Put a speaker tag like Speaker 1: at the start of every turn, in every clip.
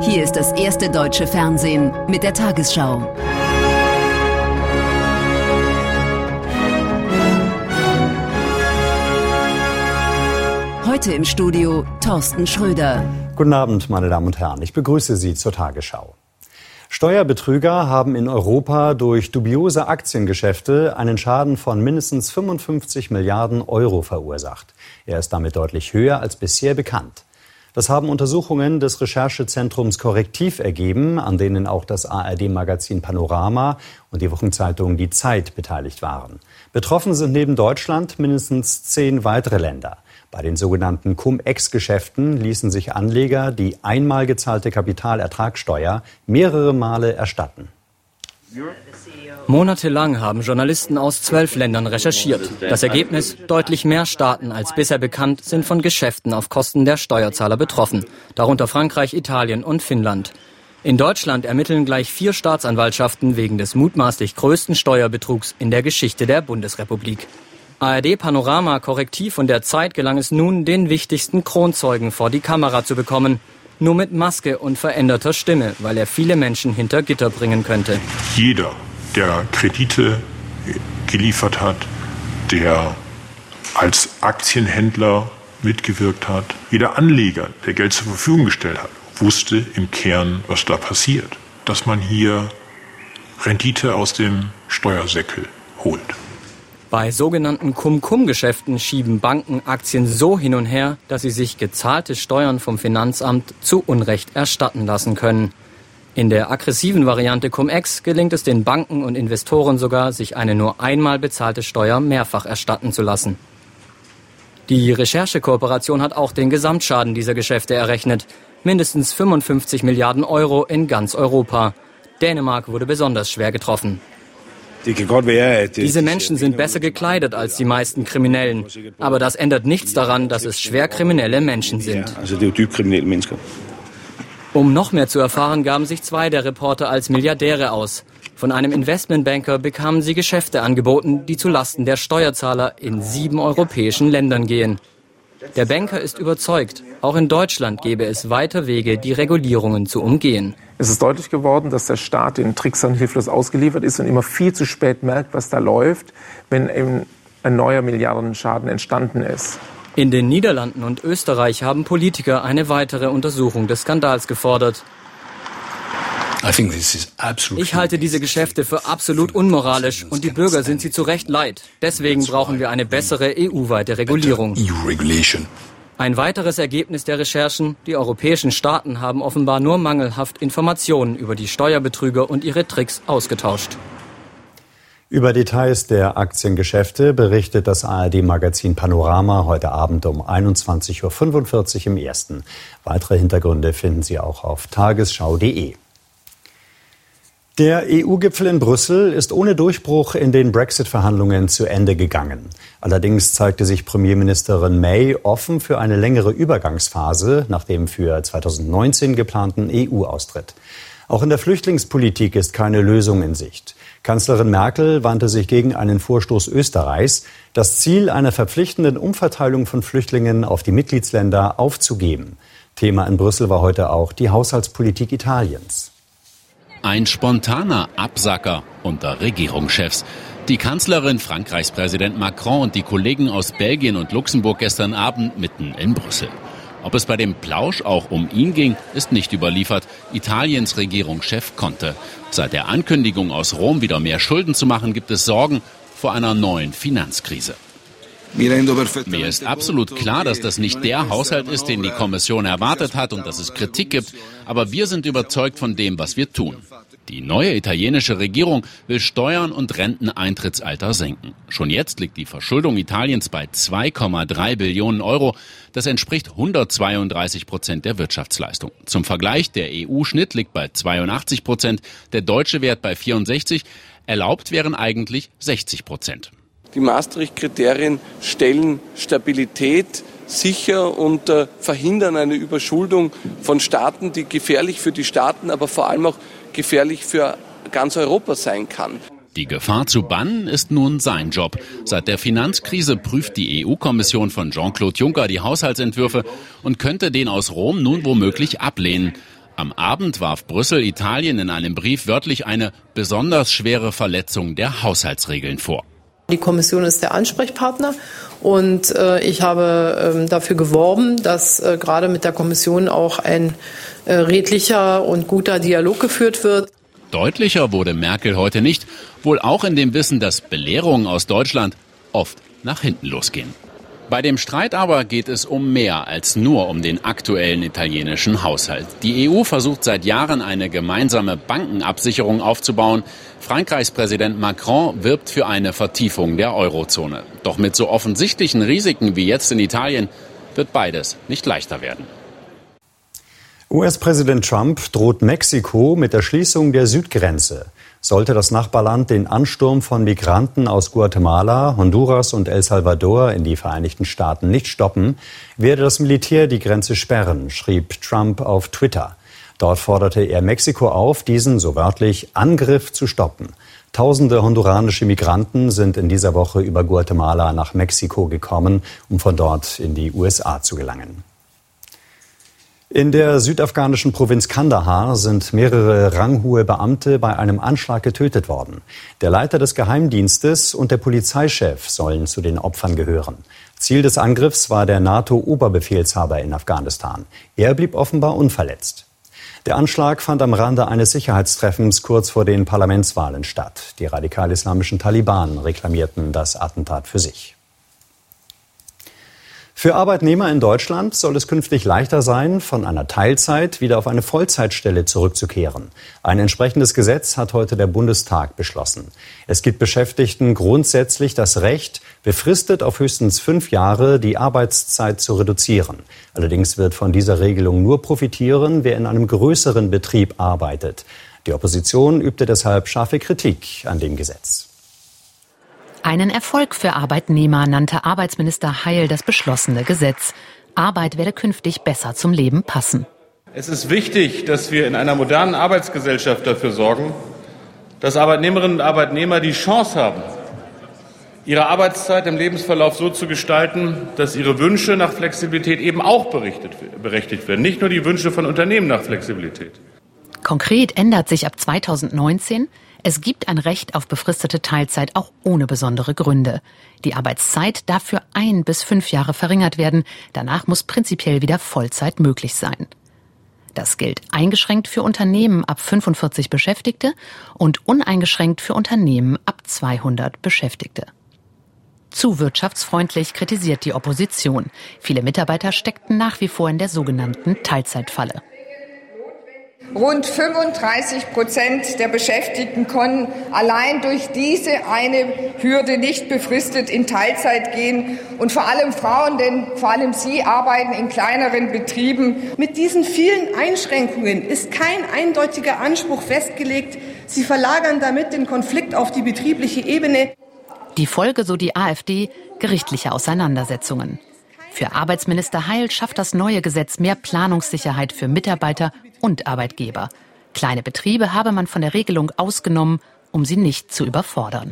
Speaker 1: Hier ist das erste deutsche Fernsehen mit der Tagesschau. Heute im Studio Thorsten Schröder.
Speaker 2: Guten Abend, meine Damen und Herren. Ich begrüße Sie zur Tagesschau. Steuerbetrüger haben in Europa durch dubiose Aktiengeschäfte einen Schaden von mindestens 55 Milliarden Euro verursacht. Er ist damit deutlich höher als bisher bekannt. Das haben Untersuchungen des Recherchezentrums Correctiv ergeben, an denen auch das ARD-Magazin Panorama und die Wochenzeitung Die Zeit beteiligt waren. Betroffen sind neben Deutschland mindestens 10 weitere Länder. Bei den sogenannten Cum-Ex-Geschäften ließen sich Anleger die einmal gezahlte Kapitalertragssteuer mehrere Male erstatten.
Speaker 3: Monatelang haben Journalisten aus 12 Ländern recherchiert. Das Ergebnis: deutlich mehr Staaten als bisher bekannt sind von Geschäften auf Kosten der Steuerzahler betroffen, darunter Frankreich, Italien und Finnland. In Deutschland ermitteln gleich 4 Staatsanwaltschaften wegen des mutmaßlich größten Steuerbetrugs in der Geschichte der Bundesrepublik. ARD, Panorama, Correctiv und der Zeit gelang es nun, den wichtigsten Kronzeugen vor die Kamera zu bekommen. Nur mit Maske und veränderter Stimme, weil er viele Menschen hinter Gitter bringen könnte.
Speaker 4: Jeder, der Kredite geliefert hat, der als Aktienhändler mitgewirkt hat, jeder Anleger, der Geld zur Verfügung gestellt hat, wusste im Kern, was da passiert. Dass man hier Rendite aus dem Steuersäckel holt.
Speaker 3: Bei sogenannten Cum-Cum-Geschäften schieben Banken Aktien so hin und her, dass sie sich gezahlte Steuern vom Finanzamt zu Unrecht erstatten lassen können. In der aggressiven Variante Cum-Ex gelingt es den Banken und Investoren sogar, sich eine nur einmal bezahlte Steuer mehrfach erstatten zu lassen. Die Recherchekooperation hat auch den Gesamtschaden dieser Geschäfte errechnet. Mindestens 55 Milliarden Euro in ganz Europa. Dänemark wurde besonders schwer getroffen. Diese Menschen sind besser gekleidet als die meisten Kriminellen. Aber das ändert nichts daran, dass es schwer kriminelle Menschen sind. Um noch mehr zu erfahren, gaben sich 2 der Reporter als Milliardäre aus. Von einem Investmentbanker bekamen sie Geschäfte angeboten, die zulasten der Steuerzahler in 7 europäischen Ländern gehen. Der Banker ist überzeugt, auch in Deutschland gäbe es weiter Wege, die Regulierungen zu umgehen.
Speaker 5: Es ist deutlich geworden, dass der Staat den Trickstern hilflos ausgeliefert ist und immer viel zu spät merkt, was da läuft, wenn eben ein neuer Milliardenschaden entstanden ist.
Speaker 3: In den Niederlanden und Österreich haben Politiker eine weitere Untersuchung des Skandals gefordert. Ich halte diese Geschäfte für absolut unmoralisch und die Bürger sind sie zu Recht leid. Deswegen brauchen wir eine bessere EU-weite Regulierung. Ein weiteres Ergebnis der Recherchen: die europäischen Staaten haben offenbar nur mangelhaft Informationen über die Steuerbetrüger und ihre Tricks ausgetauscht.
Speaker 2: Über Details der Aktiengeschäfte berichtet das ARD-Magazin Panorama heute Abend um 21.45 Uhr im Ersten. Weitere Hintergründe finden Sie auch auf tagesschau.de. Der EU-Gipfel in Brüssel ist ohne Durchbruch in den Brexit-Verhandlungen zu Ende gegangen. Allerdings zeigte sich Premierministerin May offen für eine längere Übergangsphase nach dem für 2019 geplanten EU-Austritt. Auch in der Flüchtlingspolitik ist keine Lösung in Sicht. Kanzlerin Merkel wandte sich gegen einen Vorstoß Österreichs, das Ziel einer verpflichtenden Umverteilung von Flüchtlingen auf die Mitgliedsländer aufzugeben. Thema in Brüssel war heute auch die Haushaltspolitik Italiens.
Speaker 6: Ein spontaner Absacker unter Regierungschefs. Die Kanzlerin, Frankreichs Präsident Macron und die Kollegen aus Belgien und Luxemburg gestern Abend mitten in Brüssel. Ob es bei dem Plausch auch um ihn ging, ist nicht überliefert. Italiens Regierungschef Conte. Seit der Ankündigung aus Rom, wieder mehr Schulden zu machen, gibt es Sorgen vor einer neuen Finanzkrise. Mir ist absolut klar, dass das nicht der Haushalt ist, den die Kommission erwartet hat und dass es Kritik gibt. Aber wir sind überzeugt von dem, was wir tun. Die neue italienische Regierung will Steuern und Renteneintrittsalter senken. Schon jetzt liegt die Verschuldung Italiens bei 2,3 Billionen Euro. Das entspricht 132% der Wirtschaftsleistung. Zum Vergleich, der EU-Schnitt liegt bei 82%, der deutsche Wert bei 64%. Erlaubt wären eigentlich 60%.
Speaker 7: Die Maastricht-Kriterien stellen Stabilität sicher und verhindern eine Überschuldung von Staaten, die gefährlich für die Staaten, aber vor allem auch gefährlich für ganz Europa sein kann.
Speaker 6: Die Gefahr zu bannen ist nun sein Job. Seit der Finanzkrise prüft die EU-Kommission von Jean-Claude Juncker die Haushaltsentwürfe und könnte den aus Rom nun womöglich ablehnen. Am Abend warf Brüssel Italien in einem Brief wörtlich eine besonders schwere Verletzung der Haushaltsregeln vor.
Speaker 8: Die Kommission ist der Ansprechpartner und ich habe dafür geworben, dass gerade mit der Kommission auch ein redlicher und guter Dialog geführt wird.
Speaker 6: Deutlicher wurde Merkel heute nicht, wohl auch in dem Wissen, dass Belehrungen aus Deutschland oft nach hinten losgehen. Bei dem Streit aber geht es um mehr als nur um den aktuellen italienischen Haushalt. Die EU versucht seit Jahren eine gemeinsame Bankenabsicherung aufzubauen. Frankreichs Präsident Macron wirbt für eine Vertiefung der Eurozone. Doch mit so offensichtlichen Risiken wie jetzt in Italien wird beides nicht leichter werden.
Speaker 2: US-Präsident Trump droht Mexiko mit der Schließung der Südgrenze. Sollte das Nachbarland den Ansturm von Migranten aus Guatemala, Honduras und El Salvador in die Vereinigten Staaten nicht stoppen, werde das Militär die Grenze sperren, schrieb Trump auf Twitter. Dort forderte er Mexiko auf, diesen, so wörtlich, Angriff zu stoppen. Tausende honduranische Migranten sind in dieser Woche über Guatemala nach Mexiko gekommen, um von dort in die USA zu gelangen. In der südafghanischen Provinz Kandahar sind mehrere ranghohe Beamte bei einem Anschlag getötet worden. Der Leiter des Geheimdienstes und der Polizeichef sollen zu den Opfern gehören. Ziel des Angriffs war der NATO-Oberbefehlshaber in Afghanistan. Er blieb offenbar unverletzt. Der Anschlag fand am Rande eines Sicherheitstreffens kurz vor den Parlamentswahlen statt. Die radikal-islamischen Taliban reklamierten das Attentat für sich. Für Arbeitnehmer in Deutschland soll es künftig leichter sein, von einer Teilzeit wieder auf eine Vollzeitstelle zurückzukehren. Ein entsprechendes Gesetz hat heute der Bundestag beschlossen. Es gibt Beschäftigten grundsätzlich das Recht, befristet auf höchstens 5 Jahre die Arbeitszeit zu reduzieren. Allerdings wird von dieser Regelung nur profitieren, wer in einem größeren Betrieb arbeitet. Die Opposition übte deshalb scharfe Kritik an dem Gesetz.
Speaker 9: Einen Erfolg für Arbeitnehmer nannte Arbeitsminister Heil das beschlossene Gesetz. Arbeit werde künftig besser zum Leben passen.
Speaker 10: Es ist wichtig, dass wir in einer modernen Arbeitsgesellschaft dafür sorgen, dass Arbeitnehmerinnen und Arbeitnehmer die Chance haben, ihre Arbeitszeit im Lebensverlauf so zu gestalten, dass ihre Wünsche nach Flexibilität eben auch berechtigt werden. Nicht nur die Wünsche von Unternehmen nach Flexibilität.
Speaker 9: Konkret ändert sich ab 2019, es gibt ein Recht auf befristete Teilzeit auch ohne besondere Gründe. Die Arbeitszeit darf für 1 bis 5 Jahre verringert werden. Danach muss prinzipiell wieder Vollzeit möglich sein. Das gilt eingeschränkt für Unternehmen ab 45 Beschäftigte und uneingeschränkt für Unternehmen ab 200 Beschäftigte. Zu wirtschaftsfreundlich kritisiert die Opposition. Viele Mitarbeiter steckten nach wie vor in der sogenannten Teilzeitfalle.
Speaker 11: Rund 35% der Beschäftigten konnten allein durch diese eine Hürde nicht befristet in Teilzeit gehen. Und vor allem Frauen, denn vor allem sie arbeiten in kleineren Betrieben.
Speaker 12: Mit diesen vielen Einschränkungen ist kein eindeutiger Anspruch festgelegt. Sie verlagern damit den Konflikt auf die betriebliche Ebene.
Speaker 9: Die Folge, so die AfD, gerichtliche Auseinandersetzungen. Für Arbeitsminister Heil schafft das neue Gesetz mehr Planungssicherheit für Mitarbeiter und Arbeitgeber. Kleine Betriebe habe man von der Regelung ausgenommen, um sie nicht zu überfordern.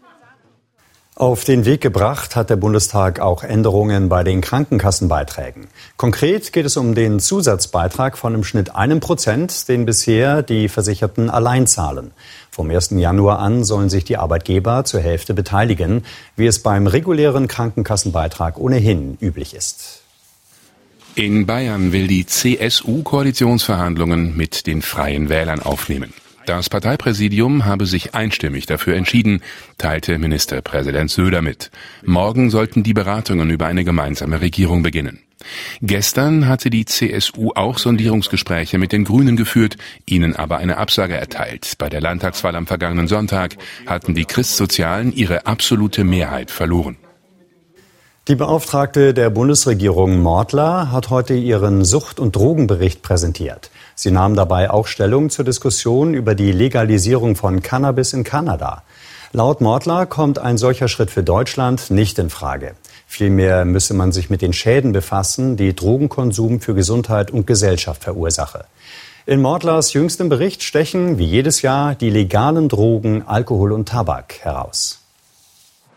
Speaker 2: Auf den Weg gebracht hat der Bundestag auch Änderungen bei den Krankenkassenbeiträgen. Konkret geht es um den Zusatzbeitrag von im Schnitt 1%, den bisher die Versicherten allein zahlen. Vom 1. Januar an sollen sich die Arbeitgeber zur Hälfte beteiligen, wie es beim regulären Krankenkassenbeitrag ohnehin üblich ist.
Speaker 13: In Bayern will die CSU Koalitionsverhandlungen mit den Freien Wählern aufnehmen. Das Parteipräsidium habe sich einstimmig dafür entschieden, teilte Ministerpräsident Söder mit. Morgen sollten die Beratungen über eine gemeinsame Regierung beginnen. Gestern hatte die CSU auch Sondierungsgespräche mit den Grünen geführt, ihnen aber eine Absage erteilt. Bei der Landtagswahl am vergangenen Sonntag hatten die Christsozialen ihre absolute Mehrheit verloren.
Speaker 2: Die Beauftragte der Bundesregierung Mortler hat heute ihren Sucht- und Drogenbericht präsentiert. Sie nahm dabei auch Stellung zur Diskussion über die Legalisierung von Cannabis in Kanada. Laut Mortler kommt ein solcher Schritt für Deutschland nicht in Frage. Vielmehr müsse man sich mit den Schäden befassen, die Drogenkonsum für Gesundheit und Gesellschaft verursache. In Mortlers jüngstem Bericht stechen, wie jedes Jahr, die legalen Drogen Alkohol und Tabak heraus.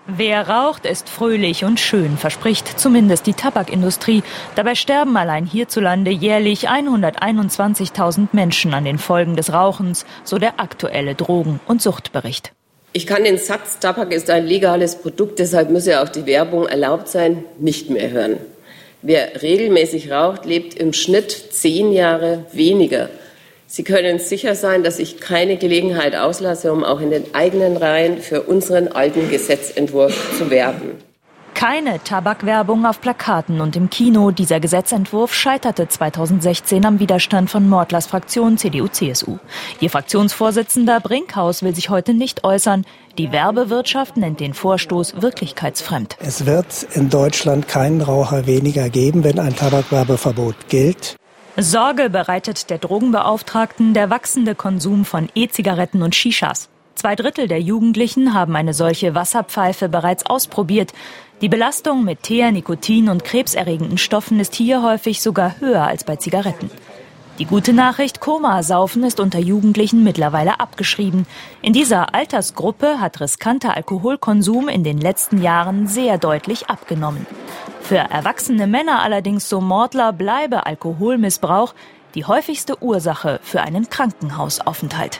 Speaker 14: Wer raucht, ist fröhlich und schön, verspricht zumindest die Tabakindustrie. Dabei sterben allein hierzulande jährlich 121.000 Menschen an den Folgen des Rauchens, so der aktuelle Drogen- und Suchtbericht.
Speaker 15: Ich kann den Satz, Tabak ist ein legales Produkt, deshalb müsse auch die Werbung erlaubt sein, nicht mehr hören. Wer regelmäßig raucht, lebt im Schnitt 10 Jahre weniger. Sie können sicher sein, dass ich keine Gelegenheit auslasse, um auch in den eigenen Reihen für unseren alten Gesetzentwurf zu werben.
Speaker 14: Keine Tabakwerbung auf Plakaten und im Kino. Dieser Gesetzentwurf scheiterte 2016 am Widerstand von Mortlers Fraktion CDU-CSU. Ihr Fraktionsvorsitzender Brinkhaus will sich heute nicht äußern. Die Werbewirtschaft nennt den Vorstoß wirklichkeitsfremd.
Speaker 16: Es wird in Deutschland keinen Raucher weniger geben, wenn ein Tabakwerbeverbot gilt.
Speaker 14: Sorge bereitet der Drogenbeauftragten der wachsende Konsum von E-Zigaretten und Shishas. 2/3 der Jugendlichen haben eine solche Wasserpfeife bereits ausprobiert. Die Belastung mit Teer, Nikotin und krebserregenden Stoffen ist hier häufig sogar höher als bei Zigaretten. Die gute Nachricht, Komasaufen ist unter Jugendlichen mittlerweile abgeschrieben. In dieser Altersgruppe hat riskanter Alkoholkonsum in den letzten Jahren sehr deutlich abgenommen. Für erwachsene Männer allerdings, so Mortler, bleibe Alkoholmissbrauch die häufigste Ursache für einen Krankenhausaufenthalt.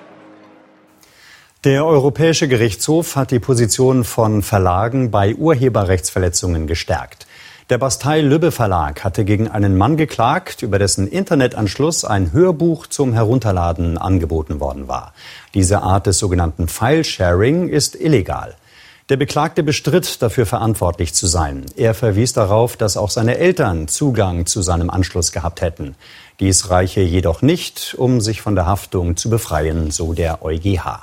Speaker 2: Der Europäische Gerichtshof hat die Position von Verlagen bei Urheberrechtsverletzungen gestärkt. Der Bastei-Lübbe Verlag hatte gegen einen Mann geklagt, über dessen Internetanschluss ein Hörbuch zum Herunterladen angeboten worden war. Diese Art des sogenannten File-Sharing ist illegal. Der Beklagte bestritt, dafür verantwortlich zu sein. Er verwies darauf, dass auch seine Eltern Zugang zu seinem Anschluss gehabt hätten. Dies reiche jedoch nicht, um sich von der Haftung zu befreien, so der EuGH.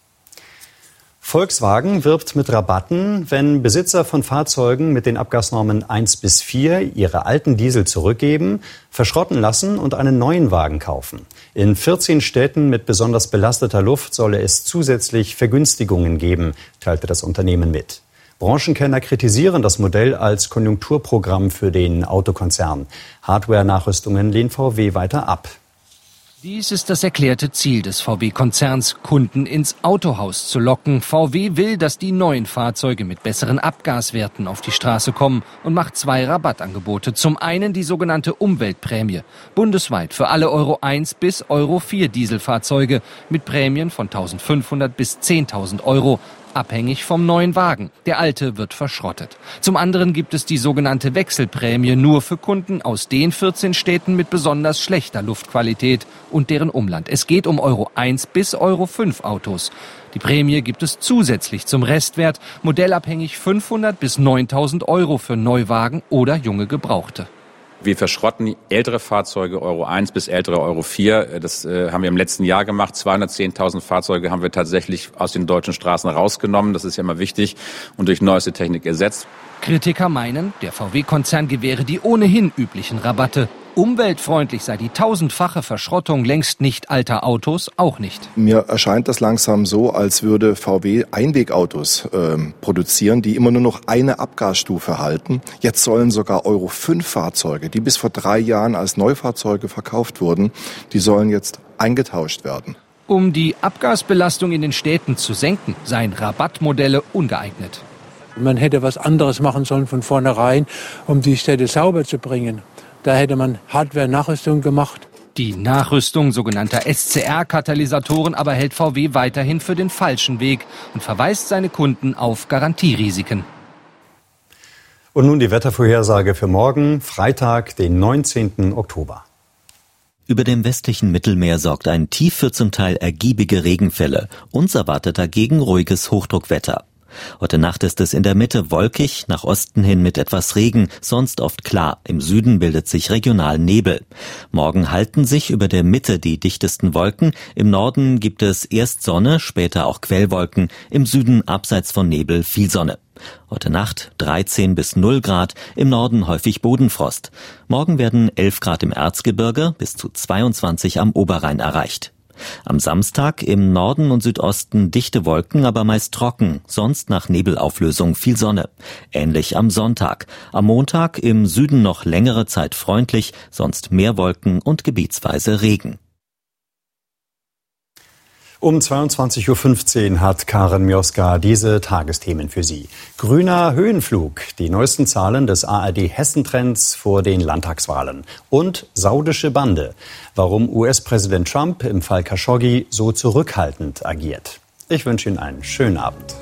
Speaker 2: Volkswagen wirbt mit Rabatten, wenn Besitzer von Fahrzeugen mit den Abgasnormen 1 bis 4 ihre alten Diesel zurückgeben, verschrotten lassen und einen neuen Wagen kaufen. In 14 Städten mit besonders belasteter Luft solle es zusätzlich Vergünstigungen geben, teilte das Unternehmen mit. Branchenkenner kritisieren das Modell als Konjunkturprogramm für den Autokonzern. Hardware-Nachrüstungen lehnt VW weiter ab.
Speaker 17: Dies ist das erklärte Ziel des VW-Konzerns, Kunden ins Autohaus zu locken. VW will, dass die neuen Fahrzeuge mit besseren Abgaswerten auf die Straße kommen und macht 2 Rabattangebote. Zum einen die sogenannte Umweltprämie, bundesweit für alle Euro 1 bis Euro 4 Dieselfahrzeuge mit Prämien von 1.500 bis 10.000 Euro. Abhängig vom neuen Wagen. Der alte wird verschrottet. Zum anderen gibt es die sogenannte Wechselprämie nur für Kunden aus den 14 Städten mit besonders schlechter Luftqualität und deren Umland. Es geht um Euro 1 bis Euro 5 Autos. Die Prämie gibt es zusätzlich zum Restwert, modellabhängig 500 bis 9.000 Euro für Neuwagen oder junge Gebrauchte.
Speaker 18: Wir verschrotten ältere Fahrzeuge Euro 1 bis ältere Euro 4. Das haben wir im letzten Jahr gemacht. 210.000 Fahrzeuge haben wir tatsächlich aus den deutschen Straßen rausgenommen. Das ist ja immer wichtig und durch neueste Technik ersetzt.
Speaker 17: Kritiker meinen, der VW-Konzern gewähre die ohnehin üblichen Rabatte. Umweltfreundlich sei die 1000-fache Verschrottung längst nicht alter Autos auch nicht.
Speaker 19: Mir erscheint das langsam so, als würde VW Einwegautos produzieren, die immer nur noch eine Abgasstufe halten. Jetzt sollen sogar Euro 5 Fahrzeuge, die bis vor 3 Jahren als Neufahrzeuge verkauft wurden, die sollen jetzt eingetauscht werden.
Speaker 17: Um die Abgasbelastung in den Städten zu senken, seien Rabattmodelle ungeeignet.
Speaker 20: Man hätte was anderes machen sollen von vornherein, um die Städte sauber zu bringen. Da hätte man Hardware-Nachrüstung gemacht.
Speaker 17: Die Nachrüstung sogenannter SCR-Katalysatoren aber hält VW weiterhin für den falschen Weg und verweist seine Kunden auf Garantierisiken.
Speaker 2: Und nun die Wettervorhersage für morgen, Freitag, den 19. Oktober.
Speaker 21: Über dem westlichen Mittelmeer sorgt ein Tief für zum Teil ergiebige Regenfälle. Uns erwartet dagegen ruhiges Hochdruckwetter. Heute Nacht ist es in der Mitte wolkig, nach Osten hin mit etwas Regen, sonst oft klar. Im Süden bildet sich regional Nebel. Morgen halten sich über der Mitte die dichtesten Wolken. Im Norden gibt es erst Sonne, später auch Quellwolken. Im Süden abseits von Nebel viel Sonne. Heute Nacht 13 bis 0 Grad, im Norden häufig Bodenfrost. Morgen werden 11 Grad im Erzgebirge, bis zu 22 am Oberrhein erreicht. Am Samstag im Norden und Südosten dichte Wolken, aber meist trocken, sonst nach Nebelauflösung viel Sonne. Ähnlich am Sonntag. Am Montag im Süden noch längere Zeit freundlich, sonst mehr Wolken und gebietsweise Regen.
Speaker 2: Um 22.15 Uhr hat Karen Mioska diese Tagesthemen für Sie. Grüner Höhenflug, die neuesten Zahlen des ARD-Hessentrends vor den Landtagswahlen. Und saudische Bande, warum US-Präsident Trump im Fall Khashoggi so zurückhaltend agiert. Ich wünsche Ihnen einen schönen Abend.